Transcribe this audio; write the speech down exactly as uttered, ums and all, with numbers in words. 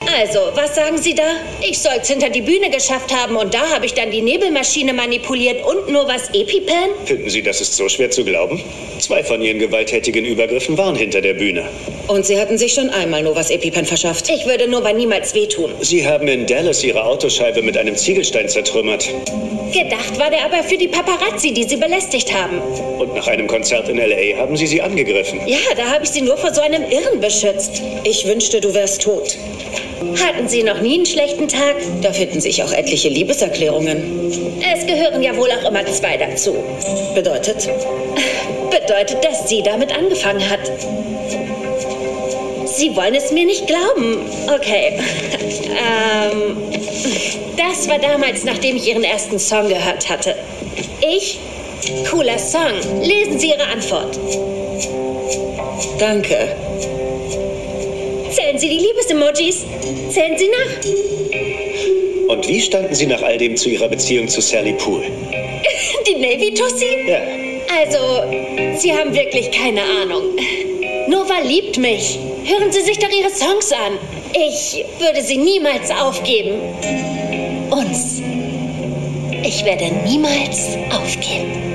Also, was sagen Sie da? Ich soll's hinter die Bühne geschafft haben und da habe ich dann die Nebelmaschine manipuliert und nur was EpiPen? Finden Sie, das ist so schwer zu glauben? Zwei von Ihren gewalttätigen Übergriffen waren hinter der Bühne. Und Sie hatten sich schon einmal Novas EpiPen verschafft. Ich würde Nova niemals wehtun. Sie haben in Dallas Ihre Autoscheibe mit einem Ziegelstein zertrümmert. Gedacht war der aber für die Paparazzi, die Sie belästigt haben. Und nach einem Konzert in L A haben Sie sie angegriffen. Ja, da habe ich Sie nur vor so einem Irren beschützt. Ich wünschte, du wärst tot. Hatten Sie noch nie einen schlechten Tag? Da finden sich auch etliche Liebeserklärungen. Es gehören ja wohl auch immer zwei dazu. Bedeutet? Bedeutet, dass sie damit angefangen hat. Sie wollen es mir nicht glauben. Okay. Ähm, das war damals, nachdem ich Ihren ersten Song gehört hatte. Ich? Cooler Song. Lesen Sie Ihre Antwort. Danke. Zählen Sie die Liebesemojis. Zählen Sie nach. Und wie standen Sie nach all dem zu Ihrer Beziehung zu Sally Poole? Die Navy-Tussi? Ja. Also, Sie haben wirklich keine Ahnung. Nova liebt mich. Hören Sie sich doch Ihre Songs an. Ich würde sie niemals aufgeben. Uns. Ich werde niemals aufgeben.